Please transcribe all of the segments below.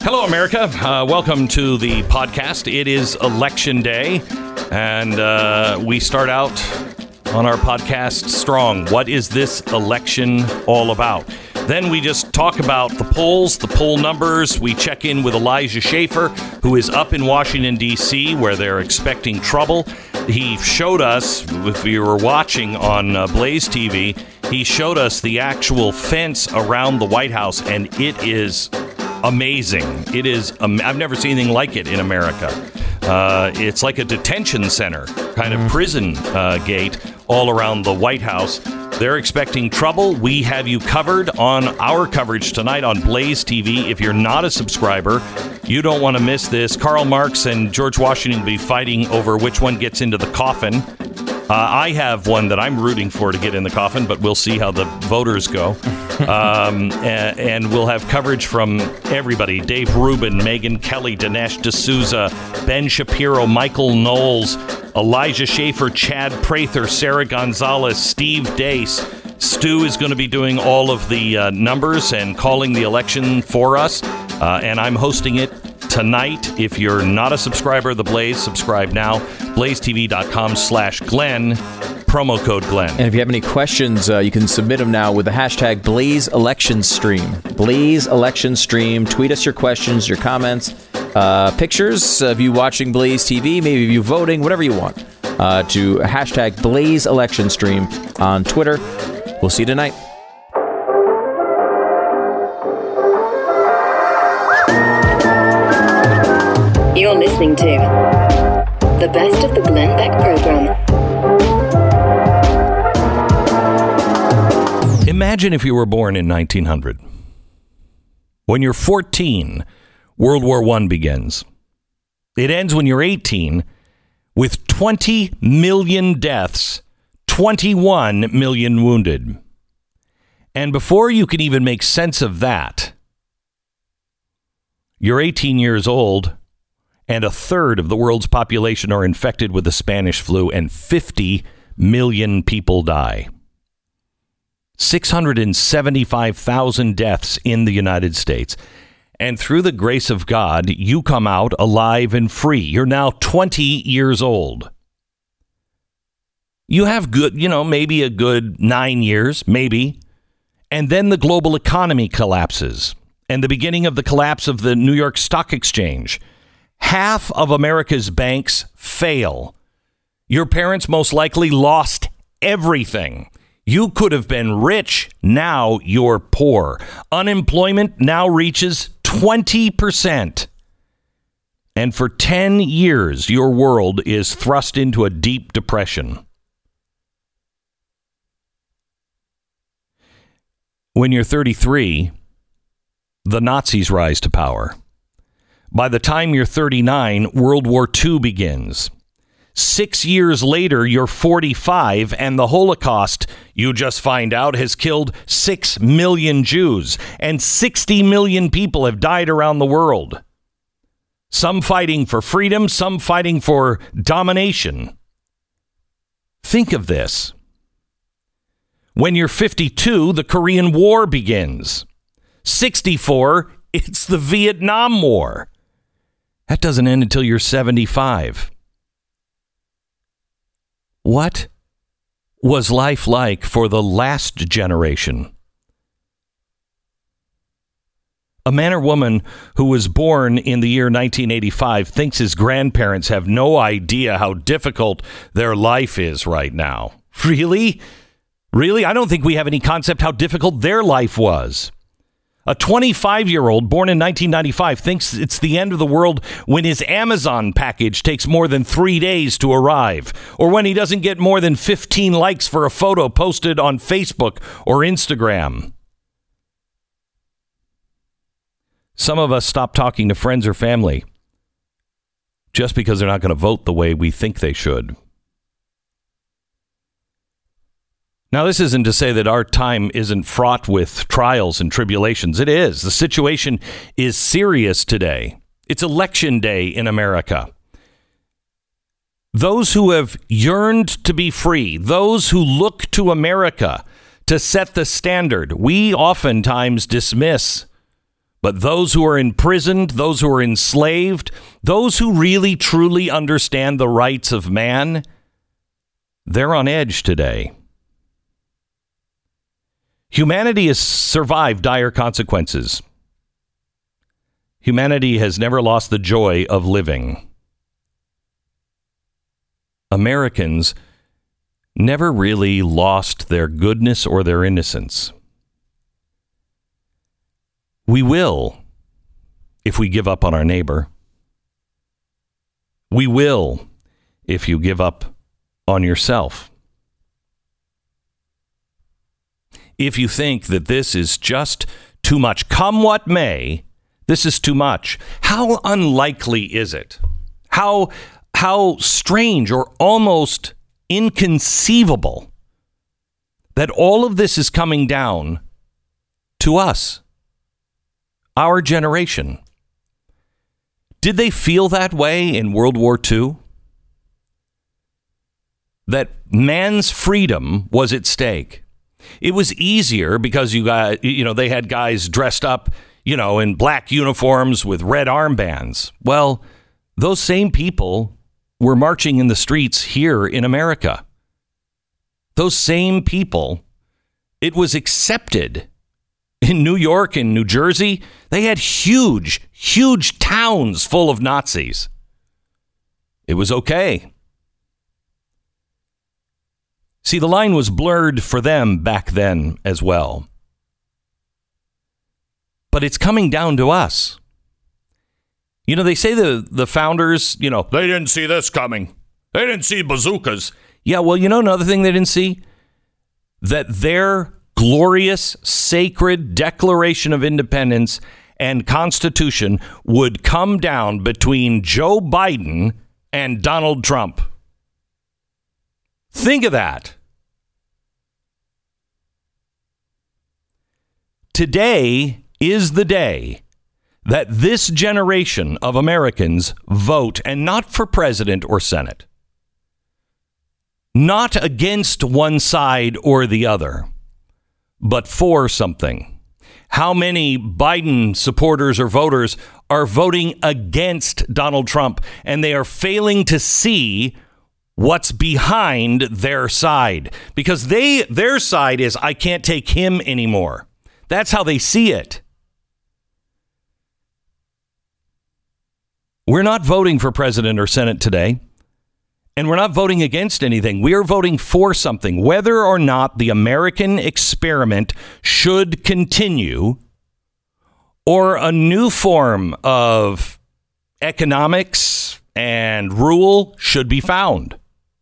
Hello, America. Welcome to the podcast. It is Election Day, and we start out on our podcast strong. What is this election all about? Then we just talk about the polls, the poll numbers. We check in with Elijah Schaffer, who is up in Washington, D.C., where they're expecting trouble. He showed us, if you were watching on Blaze TV, he showed us the actual fence around the White House, and it is amazing. It is. I've never seen anything like it in America. It's like a detention center, kind of prison gate all around the White House. They're expecting trouble. We have you covered on our coverage tonight on Blaze TV. If you're not a subscriber, you don't want to miss this. Karl Marx and George Washington will be fighting over which one gets into the coffin. I have one that I'm rooting for to get in the coffin, but we'll see how the voters go. And we'll have coverage from everybody. Dave Rubin, Megyn Kelly, Dinesh D'Souza, Ben Shapiro, Michael Knowles, Elijah Schaffer, Chad Prather, Sarah Gonzalez, Steve Deace. Stu is going to be doing all of the numbers and calling the election for us. And I'm hosting it tonight. If you're not a subscriber of The Blaze, subscribe now. BlazeTV.com/Glenn. Promo code Glenn. And if you have any questions, you can submit them now with the hashtag BlazeElectionStream. Blaze Election Stream. Tweet us your questions, your comments, pictures of you watching Blaze TV, maybe of you voting, whatever you want, to hashtag BlazeElectionStream on Twitter. We'll see you tonight. You're listening to the best of the Glenn Beck program. Imagine if you were born in 1900. When you're 14, World War I begins. It ends when you're 18 with 20 million deaths, 21 million wounded. And before you can even make sense of that, you're 18 years old, and a third of the world's population are infected with the Spanish flu, and 50 million people die. 675,000 deaths in the United States. And through the grace of God, you come out alive and free. You're now 20 years old. You have maybe a good 9 years, maybe. And then the global economy collapses. And the beginning of the collapse of the New York Stock Exchange. Half of America's banks fail. Your parents most likely lost everything. You could have been rich. Now you're poor. Unemployment now reaches 20%. And for 10 years, your world is thrust into a deep depression. When you're 33, the Nazis rise to power. By the time you're 39, World War II begins. 6 years later, you're 45, and the Holocaust, you just find out, has killed 6 million Jews, and 60 million people have died around the world. Some fighting for freedom, some fighting for domination. Think of this. When you're 52, the Korean War begins. 64, it's the Vietnam War. That doesn't end until you're 75. What was life like for the last generation? A man or woman who was born in the year 1985 thinks his grandparents have no idea how difficult their life is right now. Really? Really? I don't think we have any concept how difficult their life was. A 25-year-old born in 1995 thinks it's the end of the world when his Amazon package takes more than 3 days to arrive, or when he doesn't get more than 15 likes for a photo posted on Facebook or Instagram. Some of us stop talking to friends or family just because they're not going to vote the way we think they should. Now, this isn't to say that our time isn't fraught with trials and tribulations. It is. The situation is serious today. It's election day in America. Those who have yearned to be free, those who look to America to set the standard, we oftentimes dismiss But those who are imprisoned, those who are enslaved, those who really truly understand the rights of man, they're on edge today. Humanity has survived dire consequences. Humanity has never lost the joy of living. Americans never really lost their goodness or their innocence. We will if we give up on our neighbor. We will if you give up on yourself. If you think that this is just too much, come what may, this is too much. How unlikely is it? How strange or almost inconceivable that all of this is coming down to us, our generation. Did they feel that way in World War II? That man's freedom was at stake. It was easier because they had guys dressed up, in black uniforms with red armbands. Well, those same people were marching in the streets here in America. Those same people, it was accepted in New York and New Jersey. They had huge, huge towns full of Nazis. It was okay. See, the line was blurred for them back then as well. But it's coming down to us. They say the founders, they didn't see this coming. They didn't see bazookas. Yeah, well, another thing they didn't see? That their glorious, sacred Declaration of Independence and Constitution would come down between Joe Biden and Donald Trump. Think of that. Today is the day that this generation of Americans vote, and not for president or Senate. Not against one side or the other, but for something. How many Biden supporters or voters are voting against Donald Trump, and they are failing to see what's behind their side? Because their side is, I can't take him anymore. That's how they see it. We're not voting for president or Senate today, and we're not voting against anything. We are voting for something, whether or not the American experiment should continue or a new form of economics and rule should be found.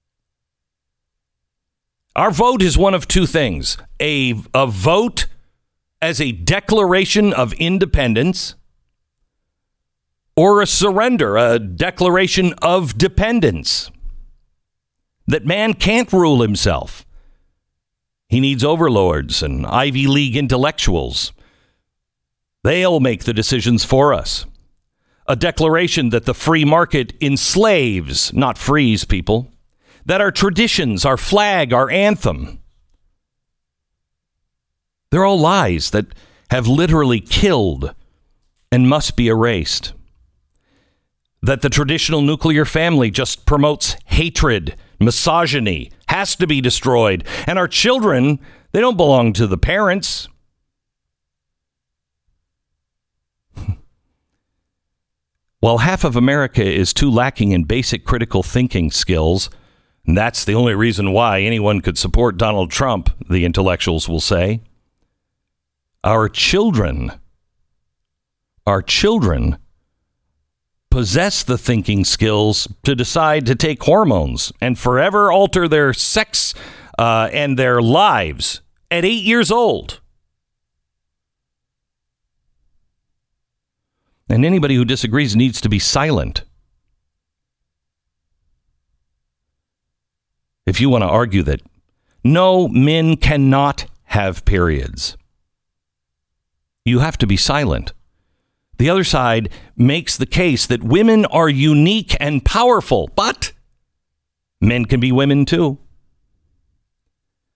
Our vote is one of two things: a vote as a declaration of independence, or a surrender, a declaration of dependence. That man can't rule himself. He needs overlords and Ivy League intellectuals. They'll make the decisions for us. A declaration that the free market enslaves, not frees people. That our traditions, our flag, our anthem, they're all lies that have literally killed and must be erased. That the traditional nuclear family just promotes hatred, misogyny, has to be destroyed. And our children, they don't belong to the parents. While half of America is too lacking in basic critical thinking skills, and that's the only reason why anyone could support Donald Trump, the intellectuals will say, our children possess the thinking skills to decide to take hormones and forever alter their sex and their lives at 8 years old. And anybody who disagrees needs to be silent. If you want to argue that no, men cannot have periods, you have to be silent. The other side makes the case that women are unique and powerful, but men can be women too.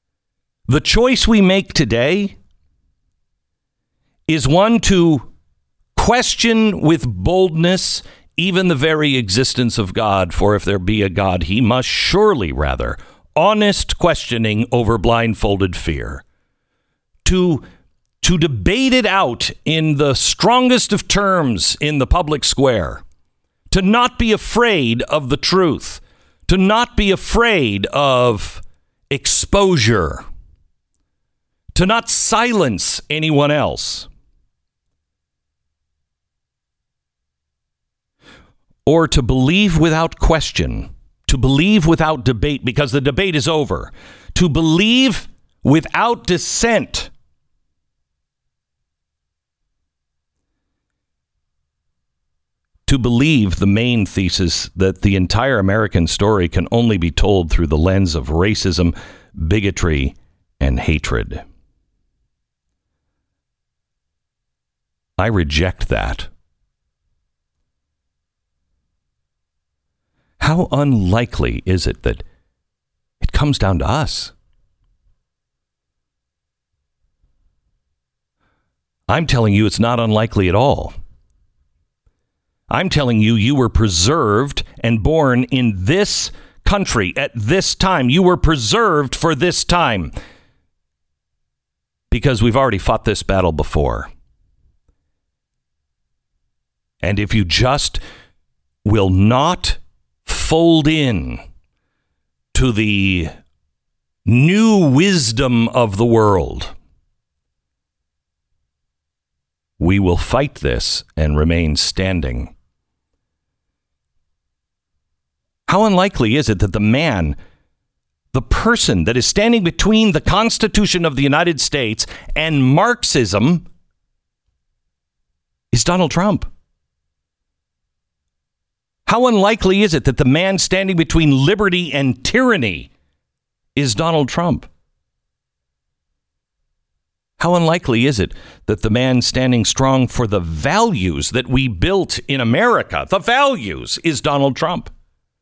The choice we make today is one to question with boldness even the very existence of God, for if there be a God, he must surely rather honest questioning over blindfolded fear. To debate it out in the strongest of terms in the public square. To not be afraid of the truth. To not be afraid of exposure. To not silence anyone else. Or to believe without question. To believe without debate, because the debate is over. To believe without dissent. To believe the main thesis that the entire American story can only be told through the lens of racism, bigotry, and hatred. I reject that. How unlikely is it that it comes down to us? I'm telling you it's not unlikely at all. I'm telling you, you were preserved and born in this country at this time. You were preserved for this time because we've already fought this battle before. And if you just will not fold in to the new wisdom of the world, we will fight this and remain standing. How unlikely is it that the person that is standing between the Constitution of the United States and Marxism is Donald Trump? How unlikely is it that the man standing between liberty and tyranny is Donald Trump? How unlikely is it that the man standing strong for the values that we built in America, the values, is Donald Trump?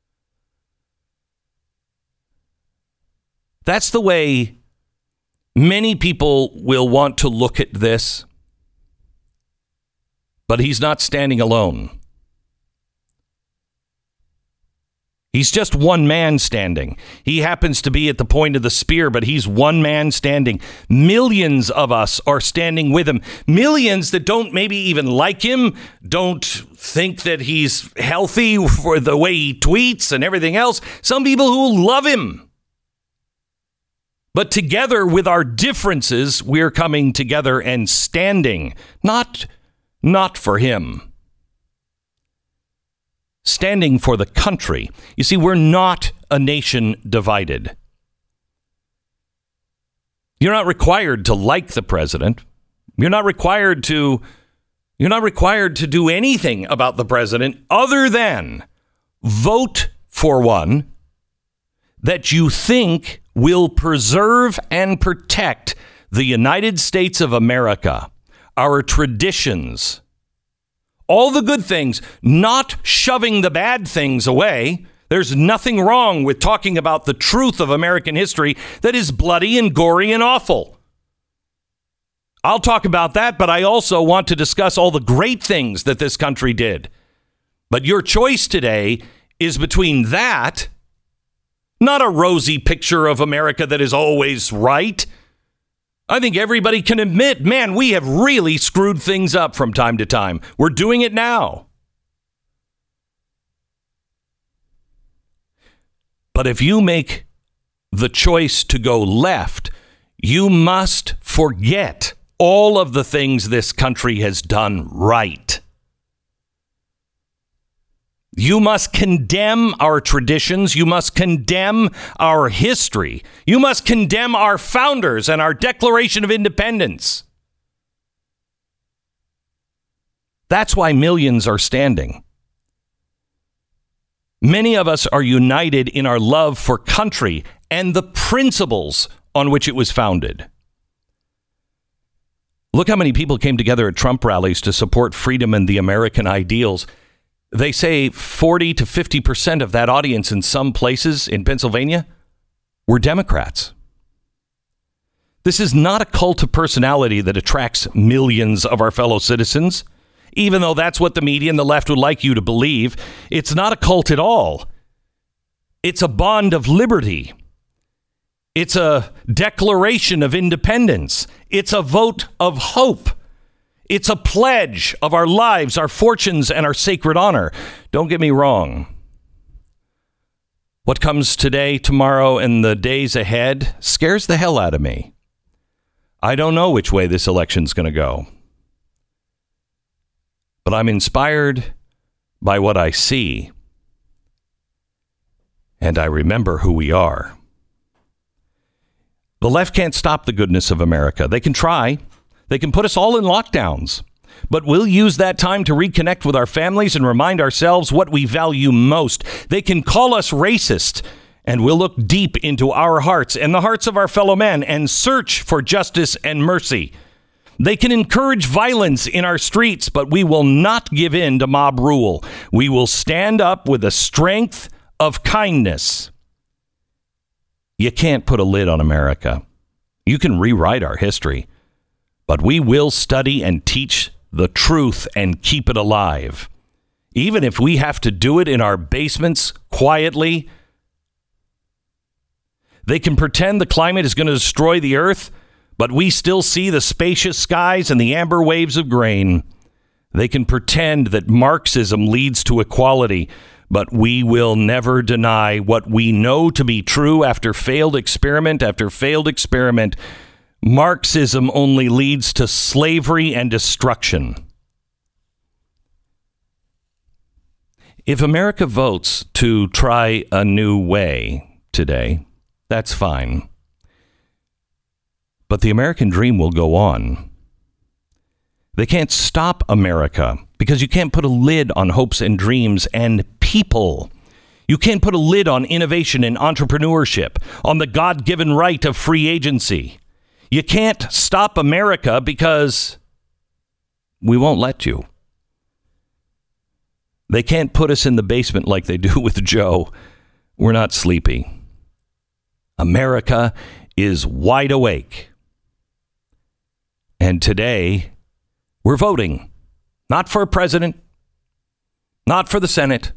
That's the way many people will want to look at this. But he's not standing alone. He's just one man standing. He happens to be at the point of the spear, but he's one man standing. Millions of us are standing with him. Millions that don't maybe even like him, don't think that he's healthy for the way he tweets and everything else. Some people who love him. But together with our differences, we're coming together and standing, not for him. Standing for the country. You see, we're not a nation divided. You're not required to like the president. You're not required to do anything about the president other than vote for one that you think will preserve and protect the United States of America, our traditions, all the good things, not shoving the bad things away. There's nothing wrong with talking about the truth of American history that is bloody and gory and awful. I'll talk about that, but I also want to discuss all the great things that this country did. But your choice today is between that, not a rosy picture of America that is always right. I think everybody can admit, man, we have really screwed things up from time to time. We're doing it now. But if you make the choice to go left, you must forget all of the things this country has done right. You must condemn our traditions. You must condemn our history. You must condemn our founders and our Declaration of Independence. That's why millions are standing. Many of us are united in our love for country and the principles on which it was founded. Look how many people came together at Trump rallies to support freedom and the American ideals. They say 40 to 50% of that audience in some places in Pennsylvania were Democrats. This is not a cult of personality that attracts millions of our fellow citizens. even though that's what the media and the left would like you to believe. It's not a cult at all. It's a bond of liberty. It's a declaration of independence. It's a vote of hope. It's a pledge of our lives, our fortunes, and our sacred honor. Don't get me wrong. What comes today, tomorrow, and the days ahead scares the hell out of me. I don't know which way this election's going to go. But I'm inspired by what I see. And I remember who we are. The left can't stop the goodness of America. They can try. They can put us all in lockdowns. But we'll use that time to reconnect with our families and remind ourselves what we value most. They can call us racist, and we'll look deep into our hearts and the hearts of our fellow men and search for justice and mercy. They can encourage violence in our streets, but we will not give in to mob rule. We will stand up with the strength of kindness. You can't put a lid on America. You can rewrite our history, but we will study and teach the truth and keep it alive. Even if we have to do it in our basements quietly. They can pretend the climate is going to destroy the earth, but we still see the spacious skies and the amber waves of grain. They can pretend that Marxism leads to equality, but we will never deny what we know to be true after failed experiment after failed experiment. Marxism only leads to slavery and destruction. If America votes to try a new way today, that's fine. But the American dream will go on. They can't stop America because you can't put a lid on hopes and dreams and people. You can't put a lid on innovation and entrepreneurship, on the God-given right of free agency. You can't stop America because we won't let you. They can't put us in the basement like they do with Joe. We're not sleepy. America is wide awake. And today, we're voting. Not for a president. Not for the Senate.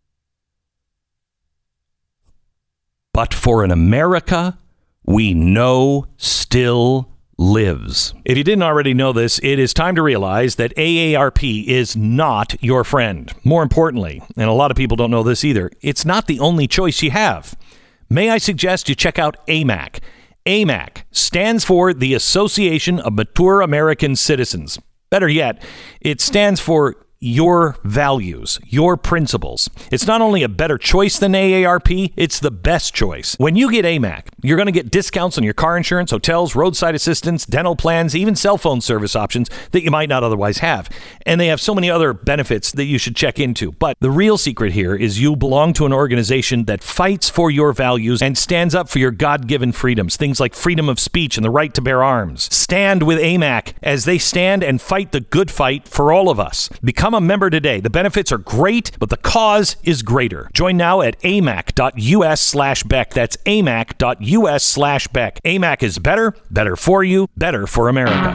But for an America we know still lives. If you didn't already know this, it is time to realize that AARP is not your friend. More importantly, and a lot of people don't know this either, it's not the only choice you have. May I suggest you check out AMAC. AMAC stands for the Association of Mature American Citizens. Better yet, it stands for your values, your principles. It's not only a better choice than AARP, it's the best choice. When you get AMAC, you're going to get discounts on your car insurance, hotels, roadside assistance, dental plans, even cell phone service options that you might not otherwise have. And they have so many other benefits that you should check into. But the real secret here is you belong to an organization that fights for your values and stands up for your God-given freedoms, things like freedom of speech and the right to bear arms. Stand with AMAC as they stand and fight the good fight for all of us. Become a member today. The benefits are great, but the cause is greater. Join now at amac.us/Beck. That's amac.us/Beck. AMAC is better, better for you, better for America.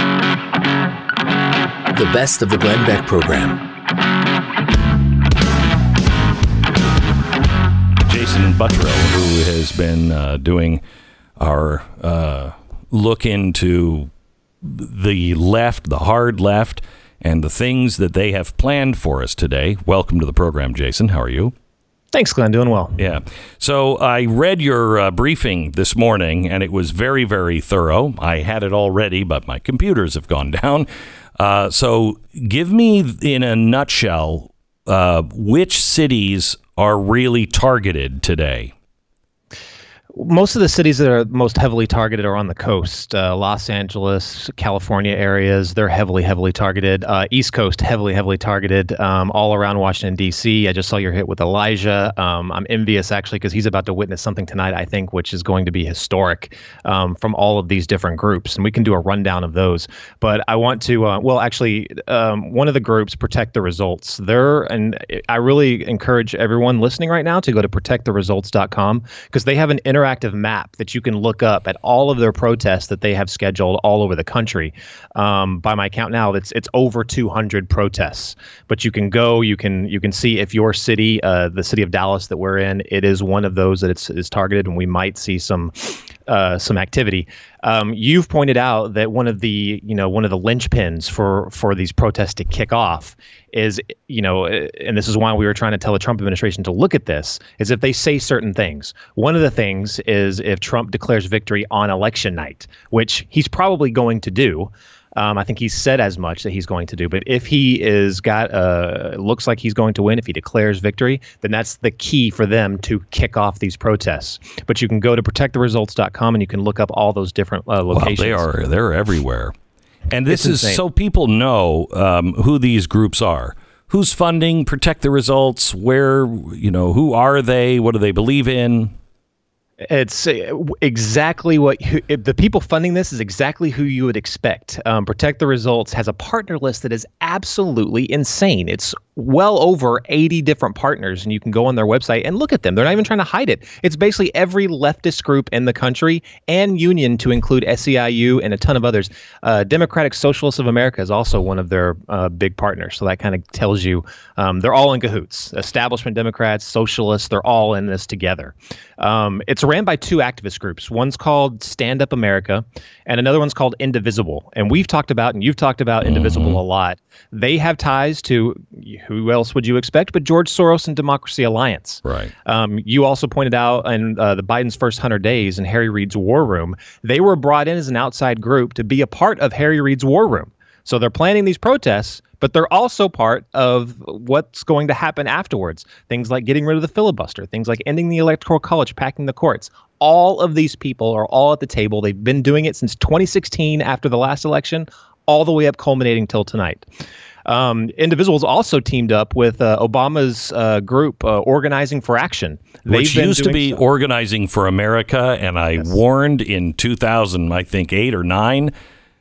The best of the Glenn Beck program. Jason Buttrill, who has been doing our look into the left, the hard left, and the things that they have planned for us today. Welcome to the program, Jason. How are you? Thanks, Glenn. Doing well. Yeah. So I read your briefing this morning, and it was very, very thorough. I had it all ready, but my computers have gone down. So give me, in a nutshell, which cities are really targeted today? Most of the cities that are most heavily targeted are on the coast. Los Angeles, California areas, they're heavily targeted. East Coast, heavily targeted. All around Washington, D.C. I just saw your hit with Elijah. I'm envious, actually, because he's about to witness something tonight, I think, which is going to be historic from all of these different groups. And we can do a rundown of those. But I want to, one of the groups, Protect the Results. And I really encourage everyone listening right now to go to protecttheresults.com because they have an interactive map that you can look up at all of their protests that they have scheduled all over the country. By my count now, it's over 200 protests. But you can go, you can see if your city, the city of Dallas that we're in, it is one of those that is targeted, and we might see some activity. You've pointed out that one of the linchpins for these protests to kick off is, and this is why we were trying to tell the Trump administration to look at this, is if they say certain things. One of the things is if Trump declares victory on election night, which he's probably going to do. I think he's said as much that he's going to do. But if he looks like he's going to win, if he declares victory, then that's the key for them to kick off these protests. But you can go to protecttheresults.com and you can look up all those different locations. Well, they're everywhere. And this is so people know who these groups are. Who's funding Protect the Results? Where, who are they? What do they believe in? It's exactly the people funding this is exactly who you would expect. Protect the Results has a partner list that is absolutely insane. It's well over 80 different partners, and you can go on their website and look at them. They're not even trying to hide it. It's basically every leftist group in the country and union, to include SEIU and a ton of others. Democratic Socialists of America is also one of their big partners. So that kind of tells you they're all in cahoots. Establishment Democrats, socialists, they're all in this together. It's ran by two activist groups. One's called Stand Up America, and another one's called Indivisible. And you've talked about Indivisible a lot. They have ties to, who else would you expect, but George Soros and Democracy Alliance. Right. You also pointed out in the Biden's first 100 days in Harry Reid's War Room, they were brought in as an outside group to be a part of Harry Reid's War Room. So they're planning these protests, but they're also part of what's going to happen afterwards. Things like getting rid of the filibuster, things like ending the Electoral College, packing the courts. All of these people are all at the table. They've been doing it since 2016 after the last election, all the way up culminating till tonight. Indivisibles also teamed up with Obama's group, Organizing for Action. Which used to be Organizing for America, and I warned in 2000, I think 8 or 9,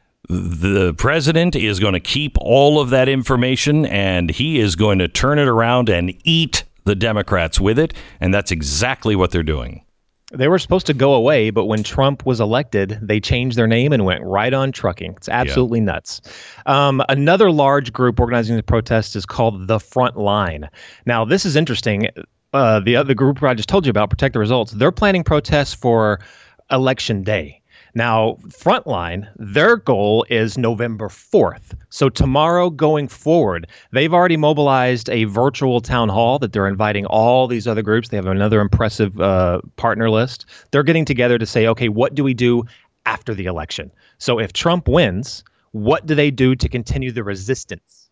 the president is going to keep all of that information, and he is going to turn it around and eat the Democrats with it, and that's exactly what they're doing. They were supposed to go away, but when Trump was elected, they changed their name and went right on trucking. It's absolutely nuts. Another large group organizing the protest is called The Front Line. Now, this is interesting. The other group I just told you about, Protect the Results, they're planning protests for Election Day. Now, Frontline, their goal is November 4th. So tomorrow going forward, they've already mobilized a virtual town hall that they're inviting all these other groups. They have another impressive partner list. They're getting together to say, okay, what do we do after the election? So if Trump wins, what do they do to continue the resistance?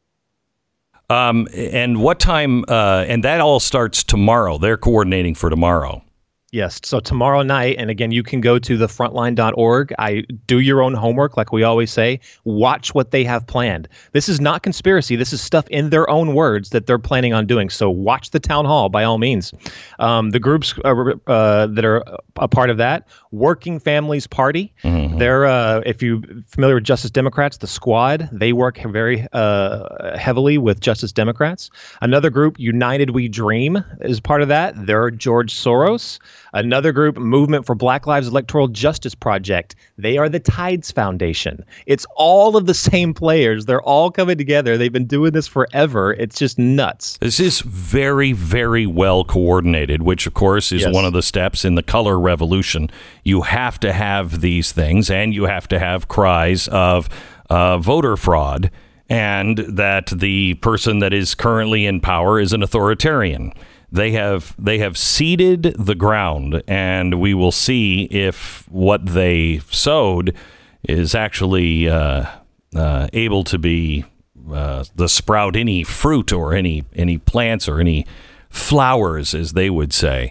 And what time? And that all starts tomorrow. They're coordinating for tomorrow. Yes. So tomorrow night, and again, you can go to thefrontline.org. Do your own homework, like we always say. Watch what they have planned. This is not conspiracy. This is stuff in their own words that they're planning on doing. So watch the town hall by all means. The groups that are a part of that, Working Families Party. Mm-hmm. They're, if you're familiar with Justice Democrats, the Squad, they work very heavily with Justice Democrats. Another group, United We Dream, is part of that. They're George Soros. Another group, Movement for Black Lives Electoral Justice Project. They are the Tides Foundation. It's all of the same players. They're all coming together. They've been doing this forever. It's just nuts. This is very, very well coordinated, which, of course, is one of the steps in the color revolution. You have to have these things, and you have to have cries of voter fraud, and that the person that is currently in power is an authoritarian. They have seeded the ground, and we will see if what they sowed is actually able to be the sprout any fruit or any plants or any flowers, as they would say,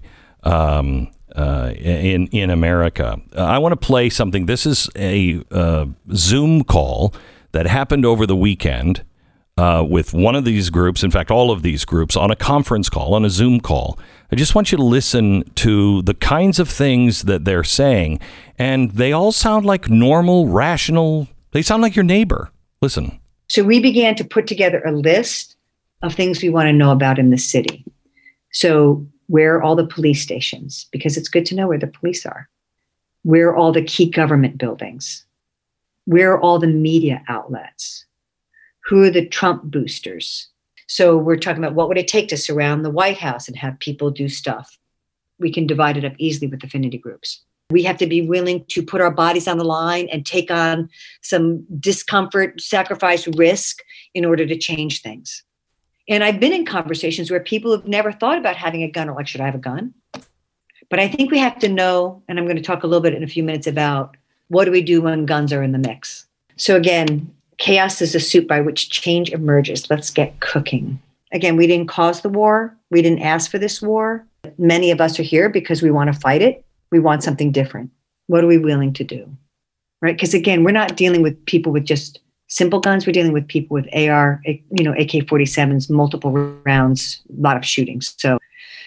in America. I want to play something. This is a Zoom call that happened over the weekend. With one of these groups, in fact, all of these groups, on a conference call, on a Zoom call. I just want you to listen to the kinds of things that they're saying, and they all sound like normal, rational. They sound like your neighbor. Listen. So we began to put together a list of things we want to know about in the city. So Where are all the police stations? Because it's good to know where the police are. Where are all the key government buildings? Where are all the media outlets? Who are the Trump boosters? So we're talking about what would it take to surround the White House and have people do stuff. We can divide it up easily with affinity groups. We have to be willing to put our bodies on the line and take on some discomfort, sacrifice, risk in order to change things. And I've been in conversations where people have never thought about having a gun or like, should I have a gun? But I think we have to know, and I'm going to talk a little bit in a few minutes about what do we do when guns are in the mix. So again, chaos is a soup by which change emerges. Let's get cooking. Again, we didn't cause the war. We didn't ask for this war. Many of us are here because we want to fight it. We want something different. What are we willing to do? Right? Because again, we're not dealing with people with just simple guns. We're dealing with people with AR, AK-47s, multiple rounds, a lot of shootings. So,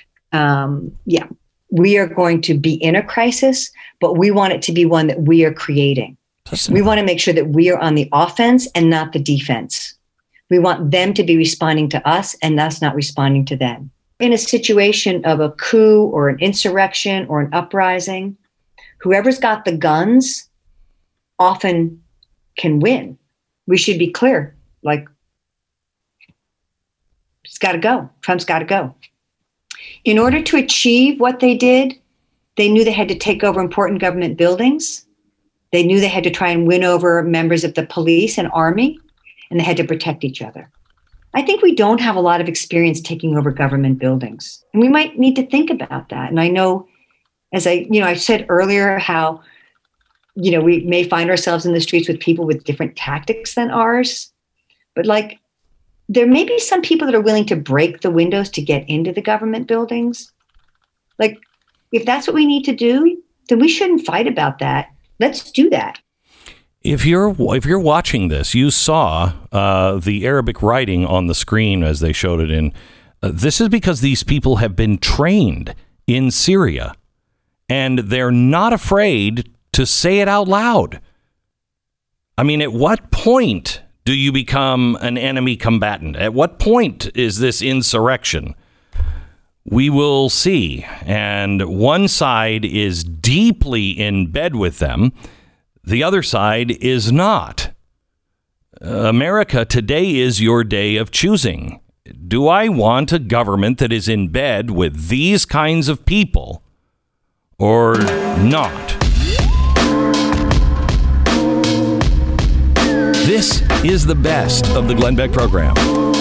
we are going to be in a crisis, but we want it to be one that we are creating. We want to make sure that we are on the offense and not the defense. We want them to be responding to us and us not responding to them. In a situation of a coup or an insurrection or an uprising, whoever's got the guns often can win. We should be clear, like, it's got to go. Trump's got to go. In order to achieve what they did, they knew they had to take over important government buildings. They knew they had to try and win over members of the police and army, and they had to protect each other. I think we don't have a lot of experience taking over government buildings, and we might need to think about that. And I know, as I said earlier, how, we may find ourselves in the streets with people with different tactics than ours, but like, there may be some people that are willing to break the windows to get into the government buildings. Like, if that's what we need to do, then we shouldn't fight about that. Let's do that. If you're watching this, you saw the Arabic writing on the screen as they showed it in. This is because these people have been trained in Syria, and they're not afraid to say it out loud. I mean, at what point do you become an enemy combatant? At what point is this insurrection? We will see. And one side is deeply in bed with them. The other side is not. America, today is your day of choosing. Do I want a government that is in bed with these kinds of people or not? This is the best of the Glenn Beck program.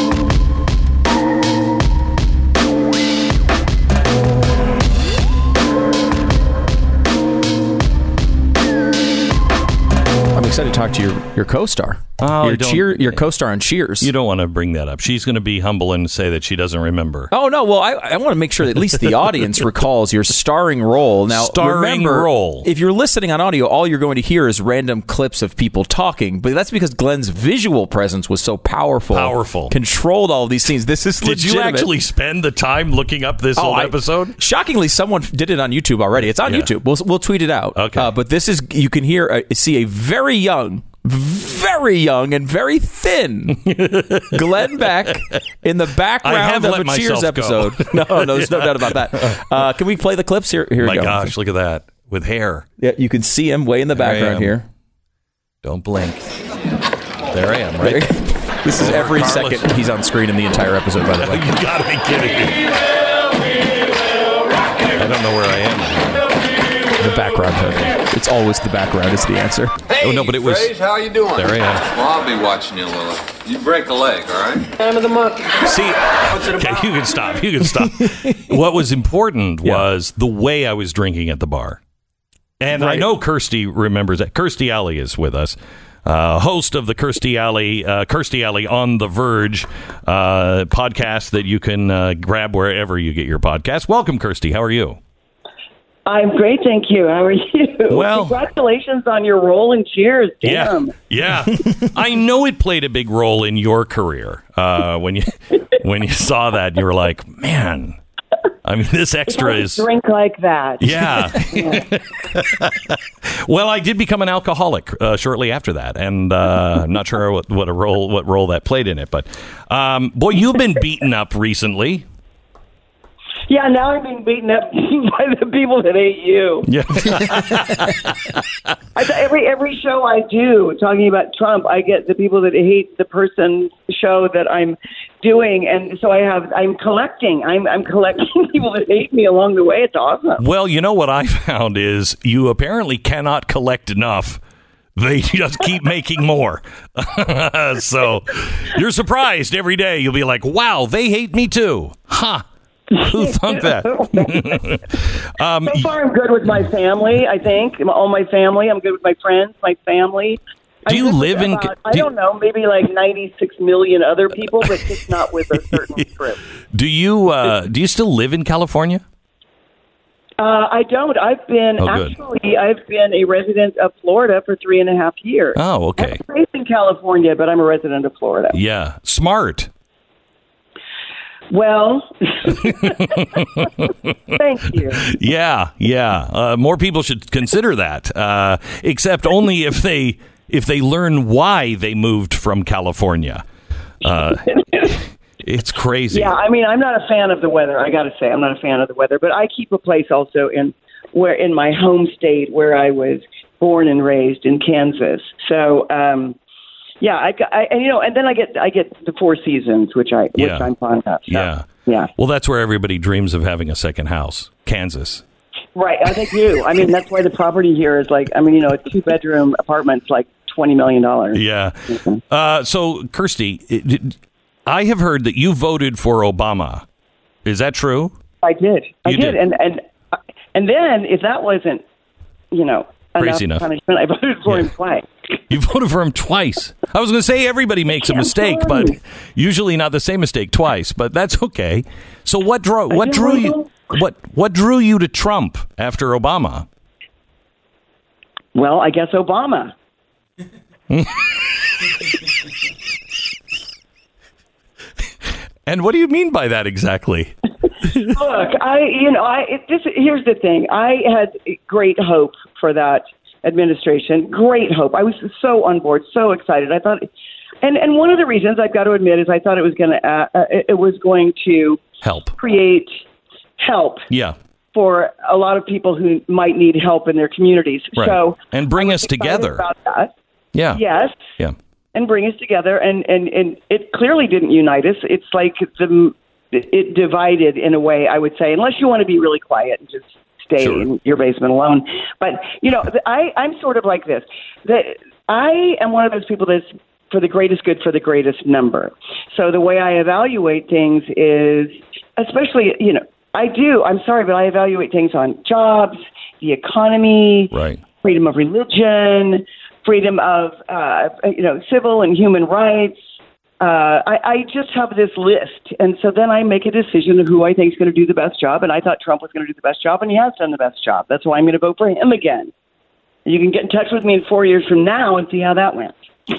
I'm excited to talk to your co-star. Your co-star on Cheers. You don't want to bring that up. She's going to be humble and say that she doesn't remember. Oh, no. Well, I want to make sure that at least the audience recalls your starring role. Now, remember, if you're listening on audio, all you're going to hear is random clips of people talking. But that's because Glenn's visual presence was so powerful. Controlled all of these scenes. This is legitimate. Did you actually spend the time looking up this old episode? Shockingly, someone did it on YouTube already. It's on YouTube. We'll tweet it out. Okay. But this is, you can see a very young and very thin Glenn Beck in the background of a Cheers episode. No, there's no doubt about that. Can we play the clips here? Here we go. My gosh, look at that. With hair. Yeah, you can see him way in the background here. Don't blink. There I am, right? This is every second he's on screen in the entire episode, by the way. You gotta be kidding me. I don't know where I am. The background. It's always the background is the answer. Hey, no, but it was. Fraze, how you doing? There I am. Well, I'll be watching you, Lily. You break a leg, all right? Time of the month. See, okay, you can stop. What was important was the way I was drinking at the bar. And right. I know Kirstie remembers that. Kirstie Alley is with us. Host of the Kirstie Alley on the Verge podcast that you can grab wherever you get your podcast. Welcome, Kirstie. How are you? I'm great, thank you. How are you? Well, congratulations on your role in Cheers. Damn. Yeah. I know it played a big role in your career. When you saw that, you were like, man. I mean, this extra is drink like that. Yeah. Well, I did become an alcoholic shortly after that, and I'm not sure what role that played in it. But boy, you've been beaten up recently. Yeah, now I'm being beaten up by the people that hate you. Yeah. Every show I do talking about Trump, I get the people that hate the person show that I'm doing, and so I'm collecting. I'm collecting people that hate me along the way. It's awesome. Well, you know what I found is you apparently cannot collect enough. They just keep making more. So you're surprised every day. You'll be like, wow, they hate me too. Huh. Who thunk that? So far, I'm good with my family, I think. All my family. I'm good with my friends, my family. Do you live in... I don't know, maybe like 96 million other people, but just not with a certain group. Do you still live in California? I don't. I've been a resident of Florida for 3.5 years. Oh, okay. I'm based in California, but I'm a resident of Florida. Yeah. Smart. Well, thank you. Yeah. More people should consider that, except only if they learn why they moved from California. It's crazy. Yeah, I mean, I'm not a fan of the weather. I got to say, I'm not a fan of the weather. But I keep a place also in my home state where I was born and raised in Kansas. So, yeah, and then I get the Four Seasons, which I'm fond of. So, yeah. Well, that's where everybody dreams of having a second house, Kansas. Right, I think you. I mean, that's why the property here is like, a 2-bedroom apartment's like $20 million. Yeah. Mm-hmm. So, Kirsty, I have heard that you voted for Obama. Is that true? I did. I did. And then if that wasn't, crazy enough, punishment, I voted for him twice. You voted for him twice. I was going to say everybody makes a mistake, but usually not the same mistake twice. But that's okay. So what drew you to Trump after Obama? Well, I guess Obama. And what do you mean by that exactly? Look, here's the thing. I had great hope for that administration. Great hope. I was so on board, so excited. I thought, and one of the reasons I've got to admit is I thought it was going to create help. Yeah. For a lot of people who might need help in their communities. Right. So and bring us together. About that. Yeah. Yes. Yeah. And bring us together, and it clearly didn't unite us. It's like it divided in a way, I would say, unless you want to be really quiet and just stay in your basement alone. But, I'm sort of like this. I am one of those people that's for the greatest good for the greatest number. So the way I evaluate things is, especially, I'm sorry, but I evaluate things on jobs, the economy, right, freedom of religion, freedom of, civil and human rights. I just have this list. And so then I make a decision of who I think is going to do the best job. And I thought Trump was going to do the best job, and he has done the best job. That's why I'm going to vote for him again. You can get in touch with me in 4 years from now and see how that went.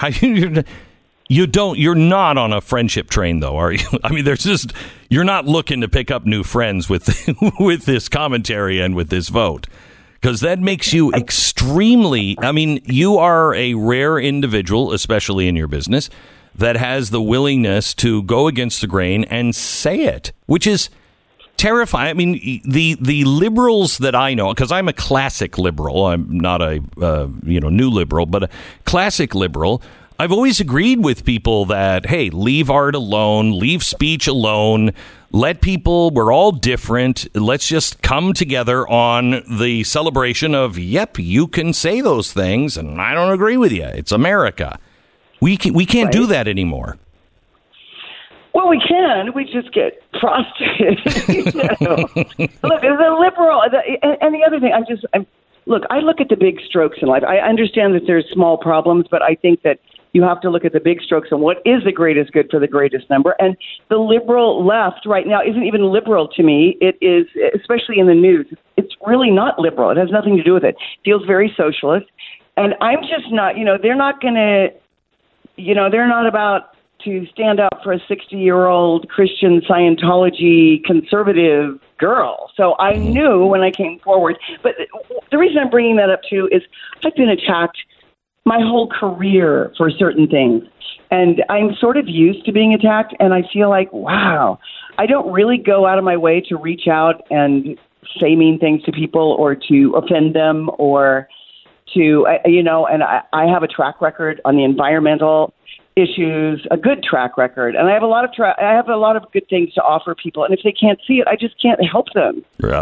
You're not on a friendship train, though, are you? I mean, you're not looking to pick up new friends with this commentary and with this vote. Because that makes you extremely, you are a rare individual, especially in your business, that has the willingness to go against the grain and say it, which is terrifying. I mean, the liberals that I know, because I'm a classic liberal, I'm not a new liberal, but a classic liberal. I've always agreed with people that, hey, leave art alone, leave speech alone. Let people, we're all different. Let's just come together on the celebration of, yep, you can say those things, and I don't agree with you. It's America. We can't do that anymore. Well, we can. We just get frustrated. Look, as a liberal, and the other thing, I look at the big strokes in life. I understand that there's small problems, but I think that you have to look at the big strokes and what is the greatest good for the greatest number. And the liberal left right now isn't even liberal to me. It is, especially in the news, it's really not liberal. It has nothing to do with it. It feels very socialist. And I'm just not, they're not going to, they're not about to stand up for a 60-year-old Christian Scientology conservative girl. So I knew when I came forward. But the reason I'm bringing that up, too, is I've been attacked my whole career for certain things. And I'm sort of used to being attacked, and I feel like, wow, I don't really go out of my way to reach out and say mean things to people or to offend them or to, and I have a track record on the environmental issues, a good track record, and I have a lot of good things to offer people. And if they can't see it, I just can't help them. Yeah.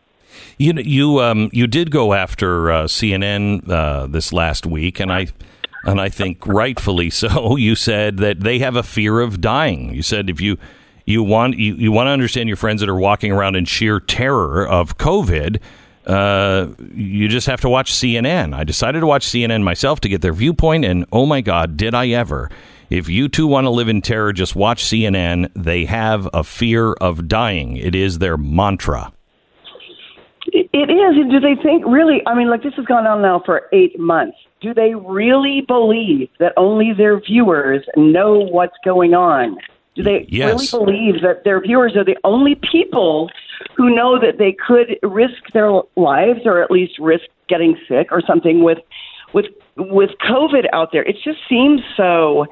You did go after CNN this last week, and I think rightfully so. You said that they have a fear of dying. You said if you want to understand your friends that are walking around in sheer terror of COVID, you just have to watch CNN. I decided to watch CNN myself to get their viewpoint, and oh my God, did I ever. If you too want to live in terror, just watch CNN. They have a fear of dying. It is their mantra. It is. And do they think really, this has gone on now for 8 months. Do they really believe that only their viewers know what's going on? Do they really believe that their viewers are the only people who know that they could risk their lives or at least risk getting sick or something with COVID out there? It just seems so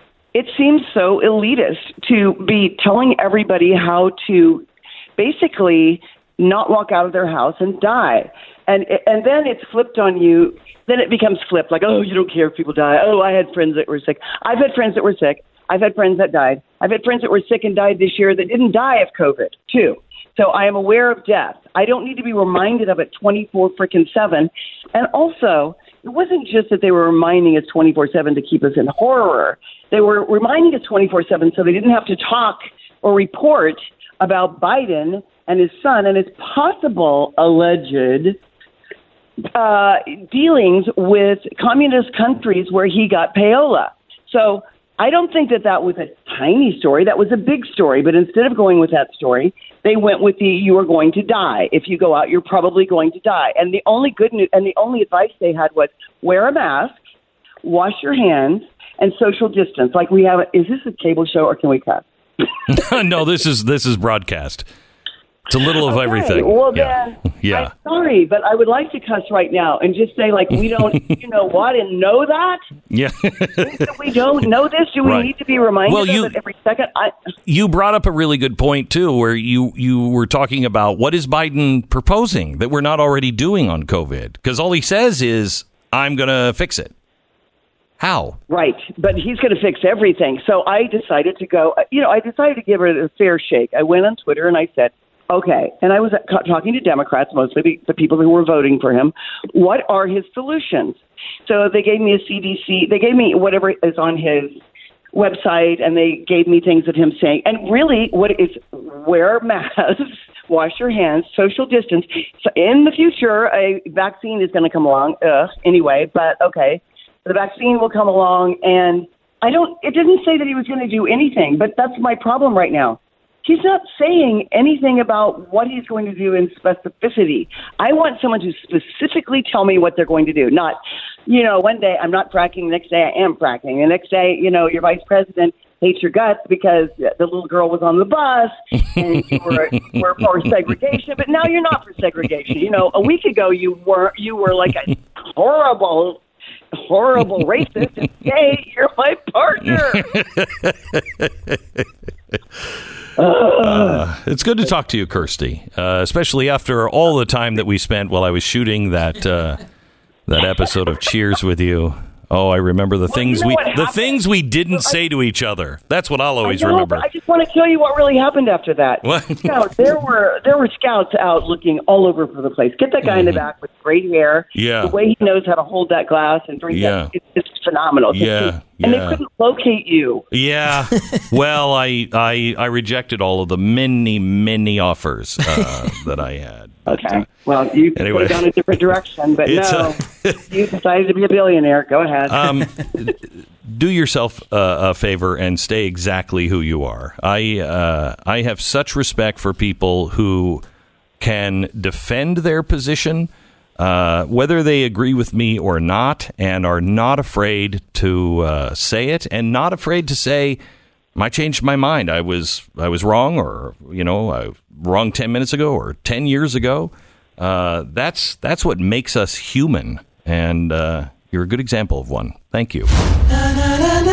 elitist to be telling everybody how to basically not walk out of their house and die. And then it's flipped on you. Then it becomes flipped like, oh, you don't care if people die. Oh, I had friends that were sick. I've had friends that were sick. I've had friends that died. I've had friends that were sick and died this year that didn't die of COVID, too. So I am aware of death. I don't need to be reminded of it 24/7. And also, it wasn't just that they were reminding us 24/7 to keep us in horror. They were reminding us 24/7 so they didn't have to talk or report about Biden and his son and his possible alleged dealings with communist countries where he got payola. So I don't think that was a tiny story. That was a big story. But instead of going with that story, they went with you are going to die. If you go out, you're probably going to die. And the only good news and the only advice they had was wear a mask, wash your hands, and social distance. Like we have. Is this a cable show or can we cuss? No, this is broadcast. It's a little of everything. Well, then, I'm sorry, but I would like to cuss right now and just say, we don't, you know what, and know that? Yeah. We don't know this? Do we need to be reminded of it every second? You brought up a really good point, too, where you were talking about what is Biden proposing that we're not already doing on COVID? Because all he says is, I'm going to fix it. How? Right. But he's going to fix everything. So I decided to go, I decided to give it a fair shake. I went on Twitter and I said, okay, and I was talking to Democrats, mostly the people who were voting for him. What are his solutions? So they gave me a CDC. They gave me whatever is on his website, and they gave me things of him saying. And really, what is wear masks, wash your hands, social distance. So in the future, a vaccine is going to come along. Anyway, but okay, the vaccine will come along, and it didn't say that he was going to do anything, but that's my problem right now. He's not saying anything about what he's going to do in specificity. I want someone to specifically tell me what they're going to do. Not, one day I'm not fracking, the next day I am fracking. The next day, your vice president hates your guts because the little girl was on the bus and you were for segregation, but now you're not for segregation. A week ago you were like a horrible racist, and today you're my partner. It's good to talk to you, Kirsty, especially after all the time that we spent while I was shooting that episode of Cheers with you. Oh, I remember the things we didn't say to each other. That's what I'll always remember. I just want to tell you what really happened after that. What? There were scouts out looking all over for the place. Get that guy in the back with great hair. Yeah. The way he knows how to hold that glass and drink that, it's phenomenal. Yeah. And they couldn't locate you. Yeah. Well, I rejected all of the many offers that I had. Okay. Well, you could go down a different direction, but no, you decided to be a billionaire. Go ahead. Do yourself a favor and stay exactly who you are. I have such respect for people who can defend their position, whether they agree with me or not, and are not afraid to say it, and not afraid to say, I changed my mind. I was wrong, or wrong 10 minutes ago or 10 years ago. That's what makes us human, and you're a good example of one. Thank you.